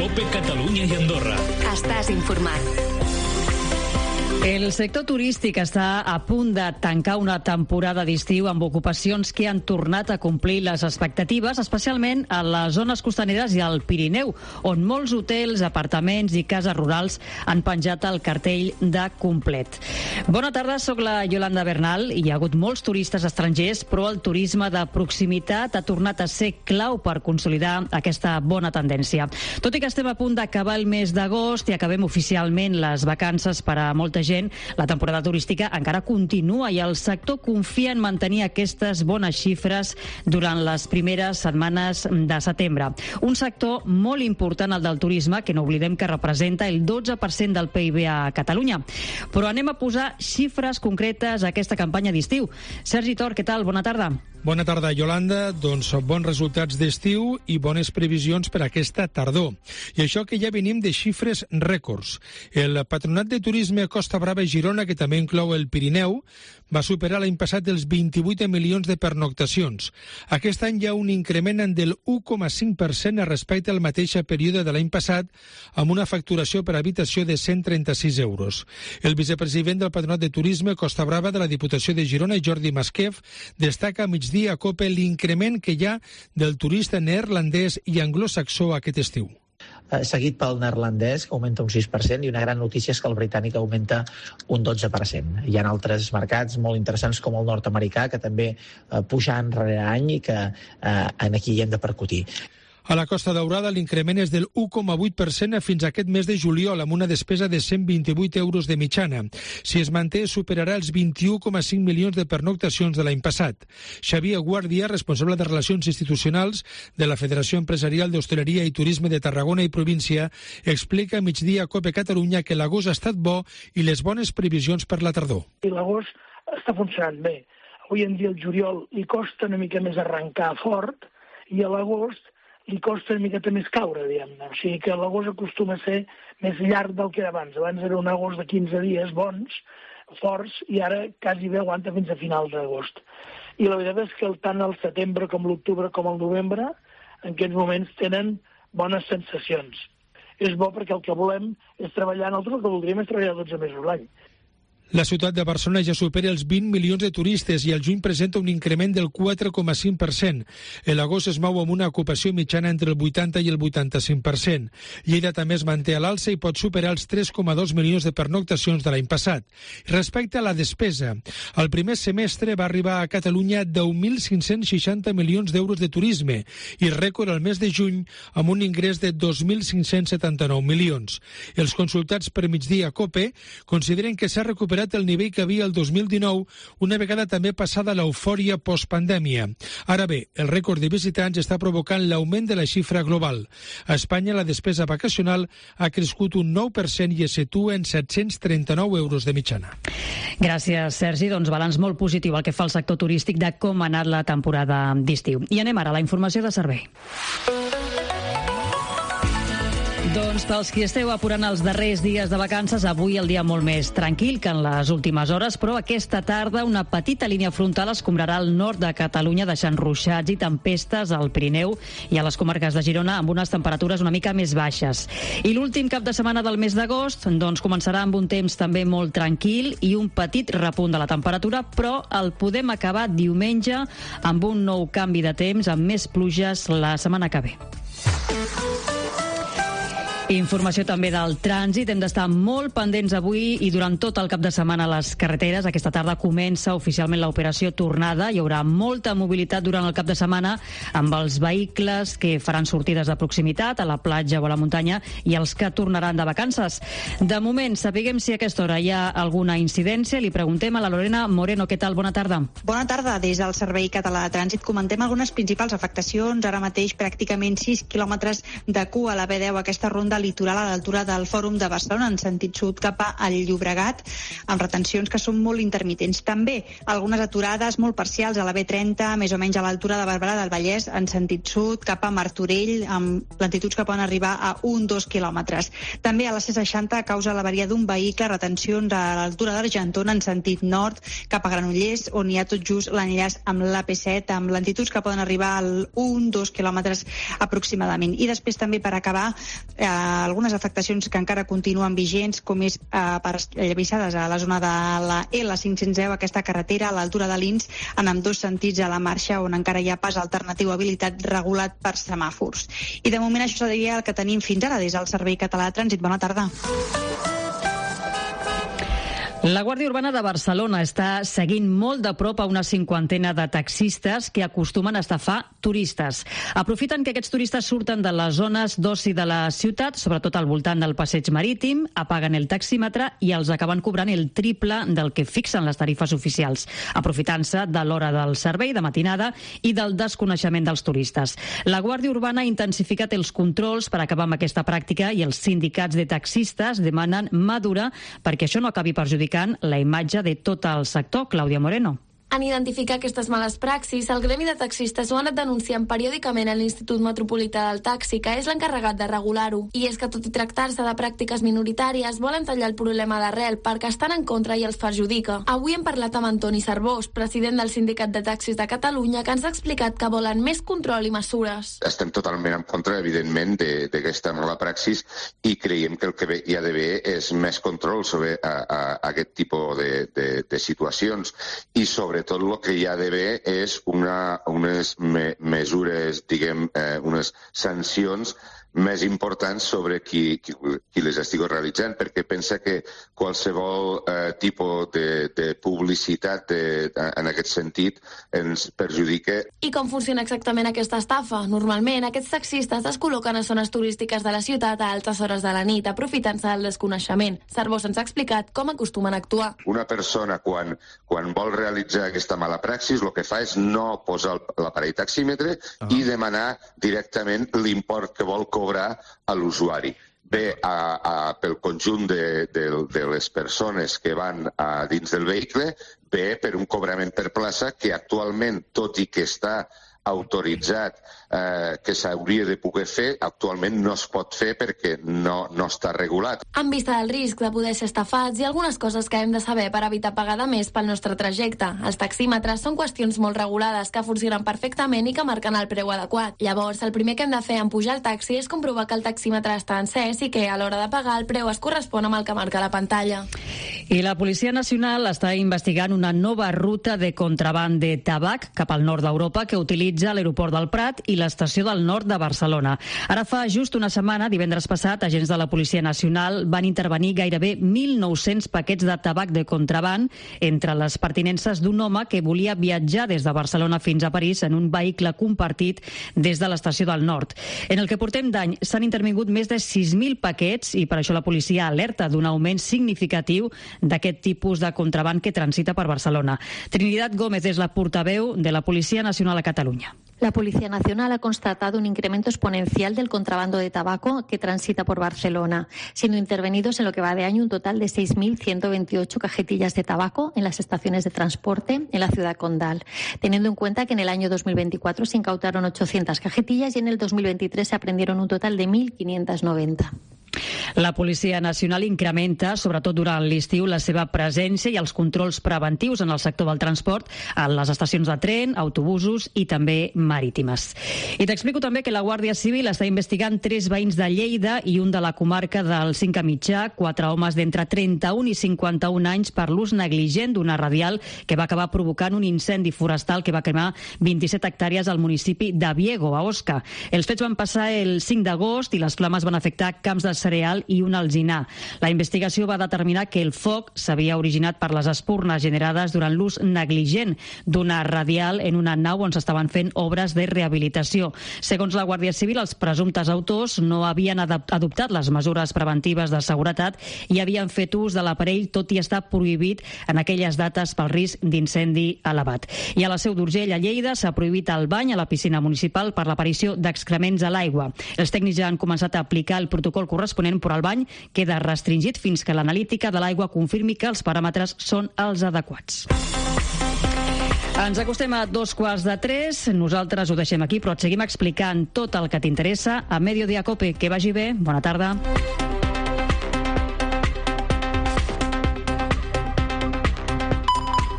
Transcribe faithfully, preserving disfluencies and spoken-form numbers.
COPE Catalunya i Andorra. Estàs informat. El sector turístic està a punt de tancar una temporada d'estiu amb ocupacions que han tornat a complir les expectatives, especialment a les zones costaneres i al Pirineu, on molts hotels, apartaments i cases rurals han penjat el cartell de complet. Bona tarda, sóc la Yolanda Bernal. Hi ha hagut molts turistes estrangers, però el turisme de proximitat ha tornat a ser clau per consolidar aquesta bona tendència. Tot i que estem a punt d'acabar el mes d'agost i acabem oficialment les vacances per a molta gent, la temporada turística encara continua i el sector confia en mantenir aquestes bones xifres durant les primeres setmanes de setembre. Un sector molt important, el del turisme, que no oblidem que representa el dotze per cent del P I B a Catalunya. Però anem a posar xifres concretes a aquesta campanya d'estiu. Sergi Tor, què tal? Bona tarda. Bona tarda, Yolanda. Doncs bons resultats d'estiu i bones previsions per aquesta tardor. I això que ja venim de xifres rècords. El Patronat de Turisme Costa Brava i Girona, que també inclou el Pirineu, va superar l'any passat els vint-i-vuit milions de pernoctacions. Aquest any hi ha un increment del u coma cinc per cent respecte al mateix període de l'any passat, amb una facturació per habitació de cent trenta-sis euros. El vicepresident del Patronat de Turisme Costa Brava de la Diputació de Girona, Jordi Masquef, destaca a migdia a COPE l'increment que hi ha del turista neerlandès i anglosaxó aquest estiu. Eh, seguit pel neerlandès, que augmenta un sis per cent, i una gran notícia és que el britànic augmenta un dotze per cent. Hi ha altres mercats molt interessants com el nord-americà, que també eh, puja any rere any i que eh, aquí hi hem de percutir. A la Costa Daurada l'increment és del u coma vuit per cent fins a aquest mes de juliol, amb una despesa de cent vint-i-vuit euros de mitjana. Si es manté, superarà els vint-i-u coma cinc milions de pernoctacions de l'any passat. Xavier Guàrdia, responsable de Relacions Institucionals de la Federació Empresarial d'Hostaleria i Turisme de Tarragona i Província, explica a migdia a COPE Catalunya que l'agost ha estat bo i les bones previsions per la tardor. I l'agost està funcionant bé. Avui en dia el juliol li costa una mica més arrencar fort i a l'agost li costa una miqueta més caure, diguem-ne. O sigui que l'agost acostuma a ser més llarg del que era abans. Abans era un agost de quinze dies bons, forts, i ara quasi bé aguanta fins a finals d'agost. I la veritat és que tant el setembre com l'octubre com el novembre en aquests moments tenen bones sensacions. És bo perquè el que volem és treballar, nosaltres el que voldríem és treballar dotze mesos l'any. La ciutat de Barcelona ja supera els vint milions de turistes i el juny presenta un increment del quatre coma cinc per cent. L'agost es mou amb una ocupació mitjana entre el vuitanta i el vuitanta-cinc per cent. Lleida també es manté a l'alça i pot superar els tres coma dos milions de pernoctacions de l'any passat. Respecte a la despesa, el primer semestre va arribar a Catalunya deu mil cinc-cents seixanta milions d'euros de turisme i rècord al mes de juny amb un ingrés de dos mil cinc-cents setanta-nou milions. Els consultats per migdia a COPE consideren que s'ha recuperat el nivell que havia el dos mil dinou, una vegada també passada l'eufòria postpandèmia. Ara bé, el rècord de visitants està provocant l'augment de la xifra global. A Espanya la despesa vacacional ha crescut un nou per cent i es situa en set-cents trenta-nou euros de mitjana. Gràcies, Sergi. Doncs balanç molt positiu el que fa el sector turístic de com ha anat la temporada d'estiu. I anem ara a la informació de servei. Doncs pels qui esteu apurant els darrers dies de vacances, avui el dia molt més tranquil que en les últimes hores, però aquesta tarda una petita línia frontal escombrarà el nord de Catalunya, deixant ruixats i tempestes al Pirineu i a les comarques de Girona amb unes temperatures una mica més baixes. I l'últim cap de setmana del mes d'agost doncs començarà amb un temps també molt tranquil i un petit repunt de la temperatura, però el podem acabar diumenge amb un nou canvi de temps, amb més pluges la setmana que ve. Informació també del trànsit. Hem d'estar molt pendents avui i durant tot el cap de setmana a les carreteres. Aquesta tarda comença oficialment l'operació Tornada. Hi haurà molta mobilitat durant el cap de setmana amb els vehicles que faran sortides de proximitat a la platja o a la muntanya i els que tornaran de vacances. De moment, sapiguem si a aquesta hora hi ha alguna incidència. Li preguntem a la Lorena Moreno. Què tal? Bona tarda. Bona tarda. Des del Servei Català de Trànsit comentem algunes principals afectacions. Ara mateix pràcticament sis quilòmetres de cua a la B deu, aquesta ronda l'alçada litoral a l'altura del Fòrum de Barcelona en sentit sud cap al Llobregat, amb retencions que són molt intermitents. També algunes aturades molt parcials a la B trenta, més o menys a l'altura de Barberà del Vallès en sentit sud cap a Martorell, amb lentituds que poden arribar a un dos quilòmetres. També a la C seixanta, a causa de l'avaria d'un vehicle, retencions a l'altura d'Argentona en sentit nord cap a Granollers, on hi ha tot just l'enllaç amb l'A P set, amb lentituds que poden arribar al un dos quilòmetres aproximadament. I després també, per acabar, eh, algunes afectacions que encara continuen vigents, com és eh, per esllavissades a la zona de la L cinc cents deu, aquesta carretera a l'altura de l'Ins, en ambdós sentits a la marxa, on encara hi ha pas alternatiu habilitat regulat per semàfors. I de moment això seria el que tenim fins ara des del Servei Català de Trànsit. Bona tarda. La Guàrdia Urbana de Barcelona està seguint molt de prop a una cinquantena de taxistes que acostumen a estafar turistes. Aprofiten que aquests turistes surten de les zones d'oci de la ciutat, sobretot al voltant del passeig marítim, apaguen el taxímetre i els acaben cobrant el triple del que fixen les tarifes oficials, aprofitant-se de l'hora del servei de matinada i del desconeixement dels turistes. La Guàrdia Urbana ha intensificat els controls per acabar amb aquesta pràctica i els sindicats de taxistes demanen mà dura perquè això no acabi perjudicant la imatge de tot el sector. Clàudia Moreno. En identificar aquestes males praxis, el gremi de taxistes ho ha anat denunciant periòdicament a l'Institut Metropolità del Taxi, que és l'encarregat de regular-ho. I és que, tot i tractar-se de pràctiques minoritàries, volen tallar el problema d'arrel perquè estan en contra i els perjudica. Avui hem parlat amb Antoni Cervós, president del Sindicat de Taxis de Catalunya, que ens ha explicat que volen més control i mesures. Estem totalment en contra, evidentment, d'aquesta mala praxis i creiem que el que hi ha d'haver és més control sobre a, a, a aquest tipus de, de, de situacions i sobre tot el que hi ha d'haver és una, unes me, mesures, diguem, eh, unes sancions més importants sobre qui, qui, qui les estigui realitzant, perquè pensa que qualsevol eh, tipus de, de publicitat de, en aquest sentit ens perjudica. I com funciona exactament aquesta estafa? Normalment, aquests taxistes es col·loquen a zones turístiques de la ciutat a altes hores de la nit, aprofitant-se del desconeixement. Cervós ens ha explicat com acostumen a actuar. Una persona, quan, quan vol realitzar aquesta mala praxis, el que fa és no posar l'aparell taxímetre ah. i demanar directament l'import que vol cobrar a l'usuari. Bé, a, a, pel conjunt de, de, de les persones que van a dins del vehicle, bé per un cobrament per plaça que actualment, tot i que està autoritzat, eh, que s'hauria de poder fer, actualment no es pot fer perquè no, no està regulat. En vista del risc de poder ser estafats, hi ha algunes coses que hem de saber per evitar pagar de més pel nostre trajecte. Els taxímetres són qüestions molt regulades que funcionen perfectament i que marquen el preu adequat. Llavors, el primer que hem de fer en pujar al taxi és comprovar que el taxímetre està encès i que a l'hora de pagar el preu es correspon amb el que marca la pantalla. I la Policia Nacional està investigant una nova ruta de contraban de tabac cap al nord d'Europa que utilitza l'aeroport del Prat i l'estació del nord de Barcelona. Ara fa just una setmana, divendres passat, agents de la Policia Nacional van intervenir gairebé mil nou-cents paquets de tabac de contraban entre les pertinences d'un home que volia viatjar des de Barcelona fins a París en un vehicle compartit des de l'estació del nord. En el que portem d'any s'han intervingut més de sis mil paquets i per això la policia alerta d'un augment significatiu d'aquest tipus de contraban que transita per Barcelona. Trinidad Gómez és la portaveu de la Policia Nacional a Catalunya. La Policía Nacional ha constatado un incremento exponencial del contrabando de tabaco que transita por Barcelona, siendo intervenidos en lo que va de año un total de seis mil ciento veintiocho cajetillas de tabaco en las estaciones de transporte en la ciudad condal, teniendo en cuenta que en el año dos mil veinticuatro se incautaron ochocientas cajetillas y en el dos mil veintitrés se aprendieron un total de mil quinientas noventa. La Policia Nacional incrementa, sobretot durant l'estiu, la seva presència i els controls preventius en el sector del transport a les estacions de tren, autobusos i també marítimes. I t'explico també que la Guàrdia Civil està investigant tres veïns de Lleida i un de la comarca del Cinca Mitjà, quatre homes d'entre trenta-un i cinquanta-un anys per l'ús negligent d'una radial que va acabar provocant un incendi forestal que va cremar vint-i-set hectàrees al municipi de Viego, a Osca. Els fets van passar el cinc d'agost i les flames van afectar camps de cereal radial i un alzinar. La investigació va determinar que el foc s'havia originat per les espurnes generades durant l'ús negligent d'una radial en una nau on s'estaven fent obres de rehabilitació. Segons la Guàrdia Civil, els presumptes autors no havien adoptat les mesures preventives de seguretat i havien fet ús de l'aparell, tot i estar prohibit en aquelles dates pel risc d'incendi elevat. I a la Seu d'Urgell, a Lleida, s'ha prohibit el bany a la piscina municipal per l'aparició d'excrements a l'aigua. Els tècnics ja han començat a aplicar el protocol corresponent, però el bany queda restringit fins que l'analítica de l'aigua confirmi que els paràmetres són els adequats. Ens acostem a dos quarts de tres. Nosaltres ho deixem aquí, però et seguim explicant tot el que t'interessa a Mediodía Cope. Que vagi bé. Bona tarda.